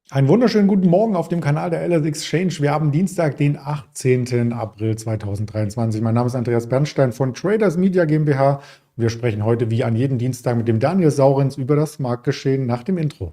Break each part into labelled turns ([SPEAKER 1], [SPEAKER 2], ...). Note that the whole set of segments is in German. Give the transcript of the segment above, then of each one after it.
[SPEAKER 1] Einen wunderschönen guten Morgen auf dem Kanal der LS Exchange. Wir haben Dienstag, den 18. April 2023. Mein Name ist Andreas Bernstein von Traders Media GmbH. Und wir sprechen heute wie an jedem Dienstag mit dem Daniel Saurenz über das Marktgeschehen nach dem Intro.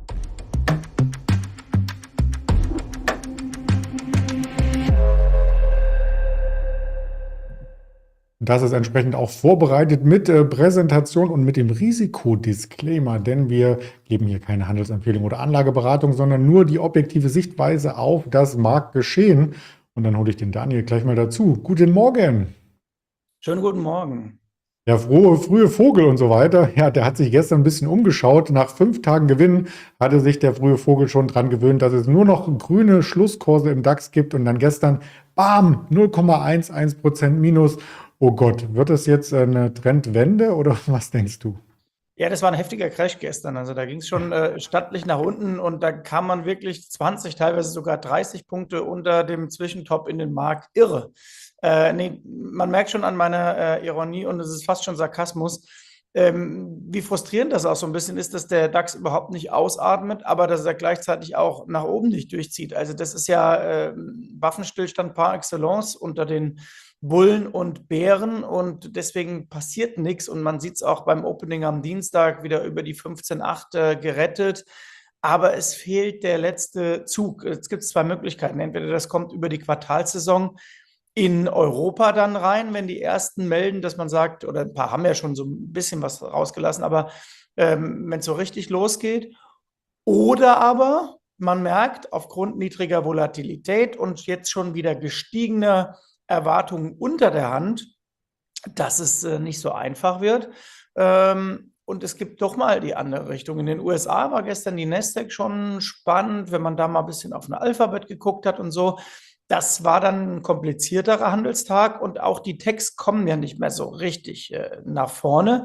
[SPEAKER 1] Das ist entsprechend auch vorbereitet mit Präsentation und mit dem Risikodisclaimer, denn wir geben hier keine Handelsempfehlung oder Anlageberatung, sondern nur die objektive Sichtweise auf das Marktgeschehen. Und dann hole ich den Daniel gleich mal dazu. Guten Morgen.
[SPEAKER 2] Schönen guten Morgen.
[SPEAKER 1] Der frühe Vogel und so weiter, ja, der hat sich gestern ein bisschen umgeschaut. Nach 5 Tagen Gewinn hatte sich der frühe Vogel schon dran gewöhnt, dass es nur noch grüne Schlusskurse im DAX gibt. Und dann gestern, bam, 0,11% Minus. Oh Gott, wird das jetzt eine Trendwende oder was denkst du?
[SPEAKER 2] Ja, das war ein heftiger Crash gestern. Also da ging es schon stattlich nach unten und da kam man wirklich 20, teilweise sogar 30 Punkte unter dem Zwischentop in den Markt. Irre. Nee, man merkt schon an meiner Ironie und es ist fast schon Sarkasmus, wie frustrierend das auch so ein bisschen ist, dass der DAX überhaupt nicht ausatmet, aber dass er gleichzeitig auch nach oben nicht durchzieht. Also das ist ja Waffenstillstand par excellence unter den Bullen und Bären und deswegen passiert nichts und man sieht es auch beim Opening am Dienstag wieder über die 15,8 gerettet. Aber es fehlt der letzte Zug. Es gibt zwei Möglichkeiten. Entweder das kommt über die Quartalssaison in Europa dann rein, wenn die ersten melden, dass man sagt, oder ein paar haben ja schon so ein bisschen was rausgelassen, aber wenn es so richtig losgeht. Oder aber man merkt aufgrund niedriger Volatilität und jetzt schon wieder gestiegener Erwartungen unter der Hand, dass es nicht so einfach wird. Und es gibt doch mal die andere Richtung. In den USA war gestern die Nasdaq schon spannend, wenn man da mal ein bisschen auf eine Alphabet geguckt hat und so. Das war dann ein komplizierterer Handelstag und auch die Techs kommen ja nicht mehr so richtig nach vorne.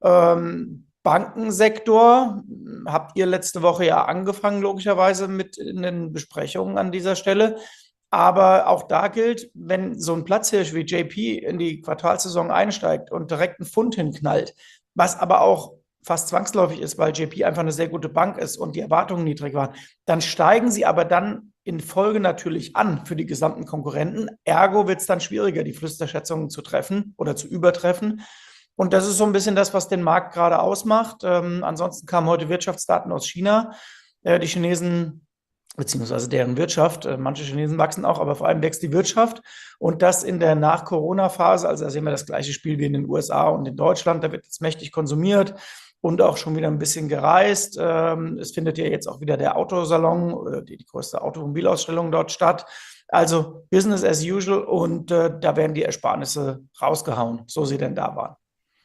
[SPEAKER 2] Bankensektor habt ihr letzte Woche ja angefangen, logischerweise mit in den Besprechungen an dieser Stelle. Aber auch da gilt, wenn so ein Platzhirsch wie JP in die Quartalssaison einsteigt und direkt einen Pfund hinknallt, was aber auch fast zwangsläufig ist, weil JP einfach eine sehr gute Bank ist und die Erwartungen niedrig waren, dann steigen sie aber dann in Folge natürlich an für die gesamten Konkurrenten. Ergo wird es dann schwieriger, die Flüsterschätzungen zu treffen oder zu übertreffen. Und das ist so ein bisschen das, was den Markt gerade ausmacht. Ansonsten kamen heute Wirtschaftsdaten aus China. Die Chinesen beziehungsweise deren Wirtschaft. Manche Chinesen wachsen auch, aber vor allem wächst die Wirtschaft. Und das in der Nach-Corona-Phase, also da sehen wir das gleiche Spiel wie in den USA und in Deutschland. Da wird jetzt mächtig konsumiert und auch schon wieder ein bisschen gereist. Es findet ja jetzt auch wieder der Autosalon oder die größte Automobilausstellung dort statt. Also Business as usual und da werden die Ersparnisse rausgehauen, so sie denn da waren.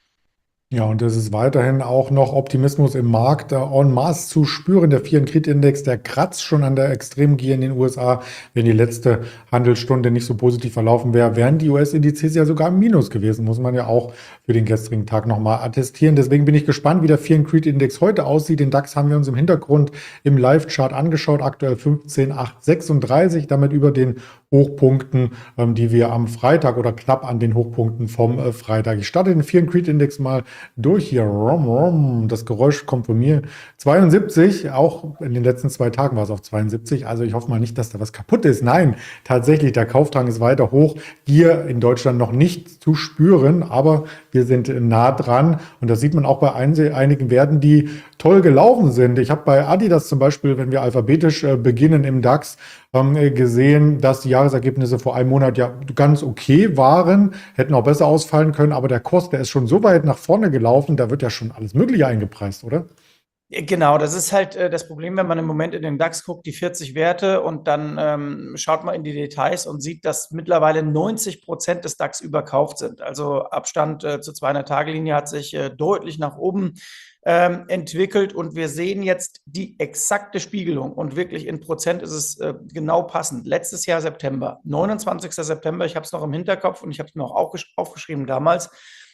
[SPEAKER 1] Ja, und es ist weiterhin auch noch Optimismus im Markt en masse zu spüren. Der Fear and Greed Index, der kratzt schon an der Extremgier in den USA. Wenn die letzte Handelsstunde nicht so positiv verlaufen wäre, wären die US-Indizes ja sogar im Minus gewesen, muss man ja auch für den gestrigen Tag nochmal attestieren. Deswegen bin ich gespannt, wie der Fear and Greed Index heute aussieht. Den DAX haben wir uns im Hintergrund im Live-Chart angeschaut, aktuell 15,836, damit über den Hochpunkten, die wir am Freitag oder knapp an den Hochpunkten vom Freitag. Ich starte den Fear and Greed Index mal durch hier. Das Geräusch kommt von mir. 72, auch in den letzten 2 Tagen war es auf 72. Also ich hoffe mal nicht, dass da was kaputt ist. Nein, tatsächlich, der Kaufdrang ist weiter hoch. Hier in Deutschland noch nicht zu spüren, aber wir sind nah dran. Und das sieht man auch bei einigen Werten, die toll gelaufen sind. Ich habe bei Adidas zum Beispiel, wenn wir alphabetisch beginnen im DAX, gesehen, dass die Jahresergebnisse vor einem Monat ja ganz okay waren, hätten auch besser ausfallen können, aber der Kurs, der ist schon so weit nach vorne gelaufen, da wird ja schon alles Mögliche eingepreist, oder?
[SPEAKER 2] Genau, das ist halt das Problem, wenn man im Moment in den DAX guckt, die 40 Werte und dann schaut man in die Details und sieht, dass mittlerweile 90% des DAX überkauft sind. Also Abstand zur 200-Tage-Linie hat sich deutlich nach oben entwickelt und wir sehen jetzt die exakte Spiegelung und wirklich in Prozent ist es genau passend. Letztes Jahr September, 29. September, ich habe es noch im Hinterkopf und ich habe es mir auch aufgeschrieben damals,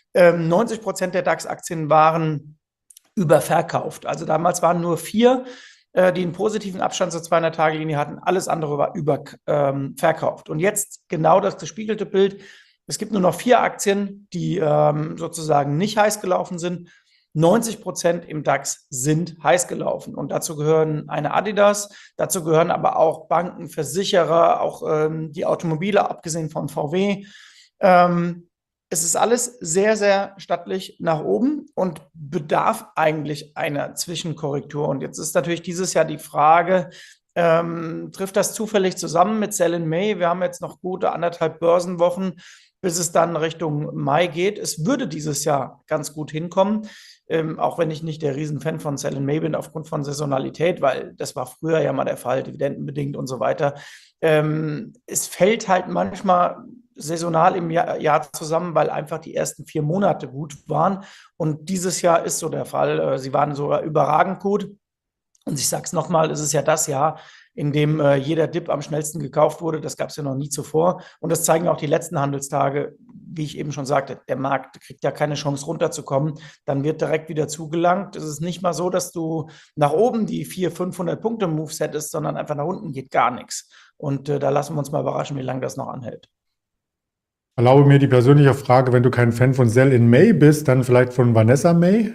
[SPEAKER 2] 90% der DAX-Aktien waren überverkauft. Also damals waren nur 4, die einen positiven Abstand zur 200-Tage-Linie hatten. Alles andere war überverkauft. Und jetzt genau das gespiegelte Bild. Es gibt nur noch 4 Aktien, die sozusagen nicht heiß gelaufen sind. 90% im DAX sind heiß gelaufen. Und dazu gehören eine Adidas, dazu gehören aber auch Banken, Versicherer, auch die Automobile, abgesehen von VW. Es ist alles sehr, sehr stattlich nach oben und bedarf eigentlich einer Zwischenkorrektur. Und jetzt ist natürlich dieses Jahr die Frage, trifft das zufällig zusammen mit Sell in May? Wir haben jetzt noch gute 1,5 Börsenwochen, bis es dann Richtung Mai geht. Es würde dieses Jahr ganz gut hinkommen, auch wenn ich nicht der Riesenfan von Sell in May bin aufgrund von Saisonalität, weil das war früher ja mal der Fall, dividendenbedingt und so weiter. Es fällt halt manchmal saisonal im Jahr zusammen, weil einfach die ersten 4 Monate gut waren. Und dieses Jahr ist so der Fall. Sie waren sogar überragend gut. Und ich sage es nochmal, es ist ja das Jahr, in dem jeder Dip am schnellsten gekauft wurde. Das gab es ja noch nie zuvor. Und das zeigen auch die letzten Handelstage. Wie ich eben schon sagte, der Markt kriegt ja keine Chance runterzukommen. Dann wird direkt wieder zugelangt. Es ist nicht mal so, dass du nach oben die 400, 500 Punkte Moves hättest, sondern einfach nach unten geht gar nichts. Und da lassen wir uns mal überraschen, wie lange das noch anhält.
[SPEAKER 1] Erlaube mir die persönliche Frage, wenn du kein Fan von Sell in May bist, dann vielleicht von Vanessa May?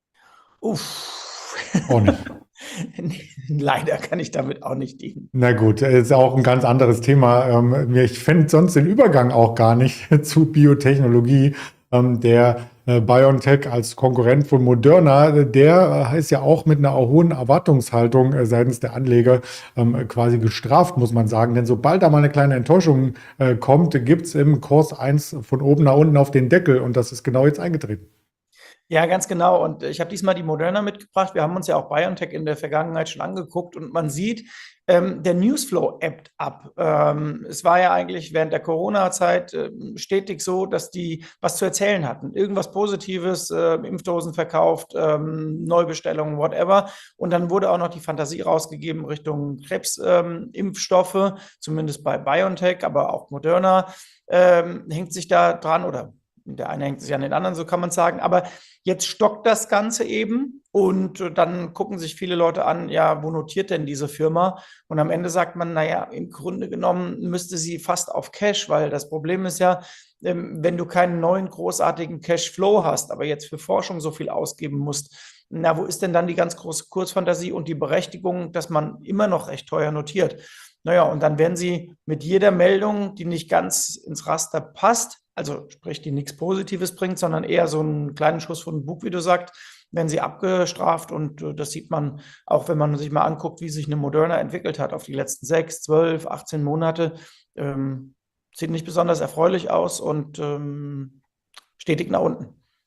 [SPEAKER 2] Uff.
[SPEAKER 1] Auch nicht.
[SPEAKER 2] Leider kann ich damit auch nicht dienen.
[SPEAKER 1] Na gut, ist auch ein ganz anderes Thema. Ich fände sonst den Übergang auch gar nicht zu Biotechnologie. Der BioNTech als Konkurrent von Moderna, der ist ja auch mit einer hohen Erwartungshaltung seitens der Anleger quasi gestraft, muss man sagen. Denn sobald da mal eine kleine Enttäuschung kommt, gibt es im Kurs eins von oben nach unten auf den Deckel. Und das ist genau jetzt eingetreten.
[SPEAKER 2] Ja, ganz genau. Und ich habe diesmal die Moderna mitgebracht. Wir haben uns ja auch BioNTech in der Vergangenheit schon angeguckt und man sieht, der Newsflow ebbt ab. Es war ja eigentlich während der Corona-Zeit stetig so, dass die was zu erzählen hatten. Irgendwas Positives, Impfdosen verkauft, Neubestellungen, whatever. Und dann wurde auch noch die Fantasie rausgegeben Richtung Krebsimpfstoffe, zumindest bei BioNTech, aber auch Moderna hängt sich da dran oder der eine hängt sich an den anderen, so kann man sagen. Aber jetzt stockt das Ganze eben und dann gucken sich viele Leute an, ja, wo notiert denn diese Firma? Und am Ende sagt man, naja, im Grunde genommen müsste sie fast auf Cash, weil das Problem ist ja, wenn du keinen neuen großartigen Cashflow hast, aber jetzt für Forschung so viel ausgeben musst, na, wo ist denn dann die ganz große Kursfantasie und die Berechtigung, dass man immer noch recht teuer notiert? Naja, und dann werden sie mit jeder Meldung, die nicht ganz ins Raster passt, also sprich, die nichts Positives bringt, sondern eher so einen kleinen Schuss von den Bug, wie du sagst, werden sie abgestraft. Und das sieht man auch, wenn man sich mal anguckt, wie sich eine Moderna entwickelt hat auf die letzten 6, 12, 18 Monate. Sieht nicht besonders erfreulich aus und stetig nach unten.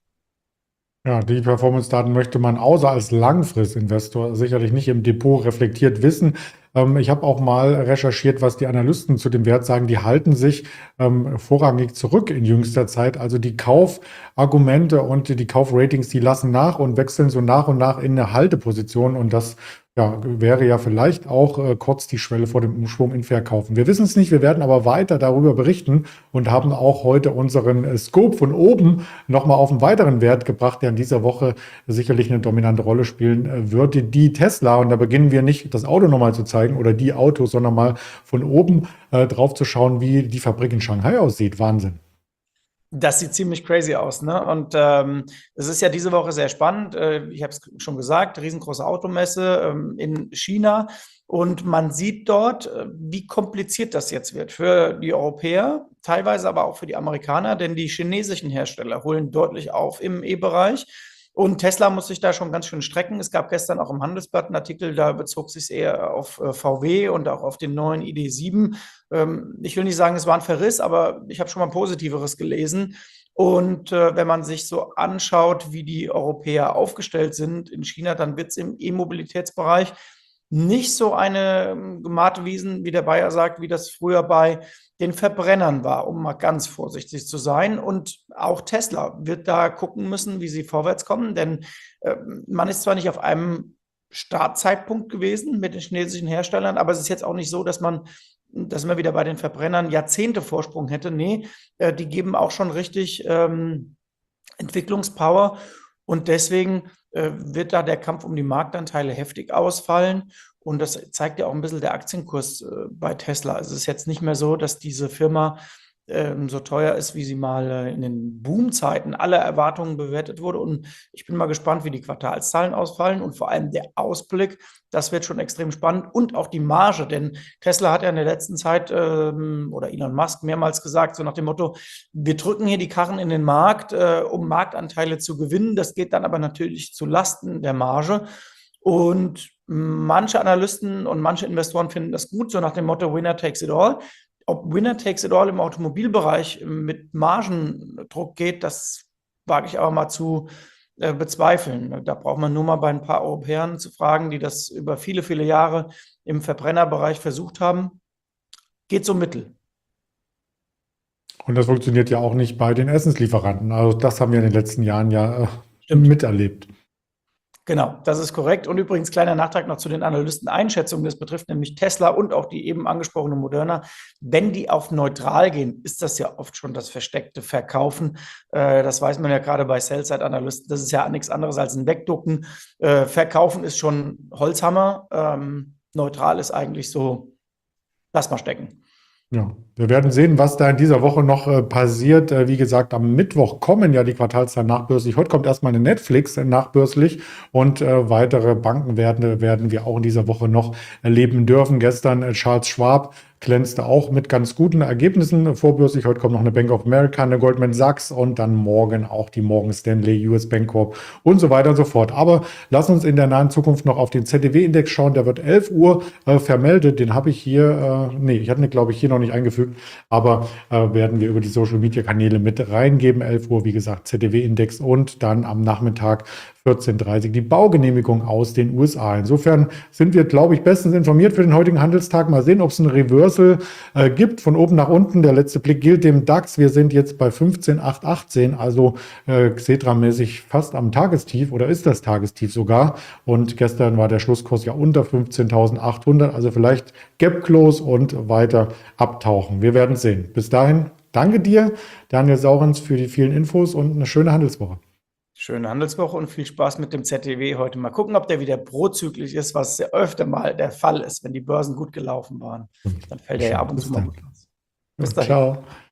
[SPEAKER 1] Ja, die Performance-Daten möchte man außer als Langfristinvestor sicherlich nicht im Depot reflektiert wissen. Ich habe auch mal recherchiert, was die Analysten zu dem Wert sagen. Die halten sich vorrangig zurück in jüngster Zeit. Also die Kaufargumente und die Kaufratings, die lassen nach und wechseln so nach und nach in eine Halteposition. Und das wäre ja vielleicht auch kurz die Schwelle vor dem Umschwung in Verkaufen. Wir wissen es nicht, wir werden aber weiter darüber berichten und haben auch heute unseren Scope von oben nochmal auf einen weiteren Wert gebracht, der in dieser Woche sicherlich eine dominante Rolle spielen wird. Die Tesla, und da beginnen wir nicht das Auto nochmal zu zeigen oder die Autos, sondern mal von oben drauf zu schauen, wie die Fabrik in Shanghai aussieht. Wahnsinn.
[SPEAKER 2] Das sieht ziemlich crazy aus, ne? Und es ist ja diese Woche sehr spannend. Ich habe es schon gesagt, riesengroße Automesse in China. Und man sieht dort, wie kompliziert das jetzt wird für die Europäer, teilweise aber auch für die Amerikaner, denn die chinesischen Hersteller holen deutlich auf im E-Bereich. Und Tesla muss sich da schon ganz schön strecken. Es gab gestern auch im Handelsblatt einen Artikel, da bezog sich eher auf VW und auch auf den neuen ID.7. Ich will nicht sagen, es war ein Verriss, aber ich habe schon mal Positiveres gelesen. Und wenn man sich so anschaut, wie die Europäer aufgestellt sind in China, dann wird es im E-Mobilitätsbereich nicht so eine gemahte Wiesen, wie der Bayer sagt, wie das früher bei den Verbrennern war, um mal ganz vorsichtig zu sein. Und auch Tesla wird da gucken müssen, wie sie vorwärts kommen, denn man ist zwar nicht auf einem Startzeitpunkt gewesen mit den chinesischen Herstellern, aber es ist jetzt auch nicht so, dass man wieder bei den Verbrennern Jahrzehnte Vorsprung hätte. Nee, die geben auch schon richtig Entwicklungspower und deswegen wird da der Kampf um die Marktanteile heftig ausfallen. Und das zeigt ja auch ein bisschen der Aktienkurs bei Tesla. Also es ist jetzt nicht mehr so, dass diese Firma so teuer ist, wie sie mal in den Boomzeiten aller Erwartungen bewertet wurde. Und ich bin mal gespannt, wie die Quartalszahlen ausfallen und vor allem der Ausblick. Das wird schon extrem spannend und auch die Marge, denn Tesla hat ja in der letzten Zeit oder Elon Musk mehrmals gesagt, so nach dem Motto, wir drücken hier die Karren in den Markt, um Marktanteile zu gewinnen. Das geht dann aber natürlich zu Lasten der Marge. Und manche Analysten und manche Investoren finden das gut, so nach dem Motto Winner takes it all. Ob Winner takes it all im Automobilbereich mit Margendruck geht, das wage ich aber mal zu bezweifeln. Da braucht man nur mal bei ein paar Europäern zu fragen, die das über viele, viele Jahre im Verbrennerbereich versucht haben. Geht so mittel.
[SPEAKER 1] Und das funktioniert ja auch nicht bei den Essenslieferanten. Also das haben wir in den letzten Jahren ja
[SPEAKER 2] Stimmt.
[SPEAKER 1] miterlebt.
[SPEAKER 2] Genau, das ist korrekt. Und übrigens kleiner Nachtrag noch zu den Analysteneinschätzungen. Das betrifft nämlich Tesla und auch die eben angesprochene Moderna. Wenn die auf neutral gehen, ist das ja oft schon das versteckte Verkaufen. Das weiß man ja gerade bei Sell-Side-Analysten. Das ist ja nichts anderes als ein Wegducken. Verkaufen ist schon Holzhammer. Neutral ist eigentlich so, lass mal stecken.
[SPEAKER 1] Ja, wir werden sehen, was da in dieser Woche noch passiert. Wie gesagt, am Mittwoch kommen ja die Quartalszahlen nachbörslich. Heute kommt erstmal eine Netflix nachbörslich und weitere Bankenwerte werden wir auch in dieser Woche noch erleben dürfen. Gestern Charles Schwab glänzte auch mit ganz guten Ergebnissen vorbörslich. Heute kommt noch eine Bank of America, eine Goldman Sachs und dann morgen auch die Morgan Stanley, US Bancorp und so weiter und so fort. Aber lass uns in der nahen Zukunft noch auf den ZDW-Index schauen. Der wird 11 Uhr vermeldet. Den habe ich hier, ich hatte ihn, glaube ich, hier noch nicht eingefügt, aber werden wir über die Social-Media-Kanäle mit reingeben. 11 Uhr, wie gesagt, ZDW-Index und dann am Nachmittag 14:30 die Baugenehmigung aus den USA. Insofern sind wir, glaube ich, bestens informiert für den heutigen Handelstag. Mal sehen, ob es ein Reversal gibt von oben nach unten. Der letzte Blick gilt dem DAX. Wir sind jetzt bei 15.818, also Xetra-mäßig fast am Tagestief oder ist das Tagestief sogar. Und gestern war der Schlusskurs ja unter 15.800, also vielleicht Gap Close und weiter abtauchen. Wir werden sehen. Bis dahin, danke dir, Daniel Saurens, für die vielen Infos und eine schöne Handelswoche.
[SPEAKER 2] Schöne Handelswoche und viel Spaß mit dem ZDW heute. Mal gucken, ob der wieder prozyklisch ist, was ja öfter mal der Fall ist, wenn die Börsen gut gelaufen waren. Dann fällt er ja ab und zu mal gut aus. Bis dahin.
[SPEAKER 1] Ciao.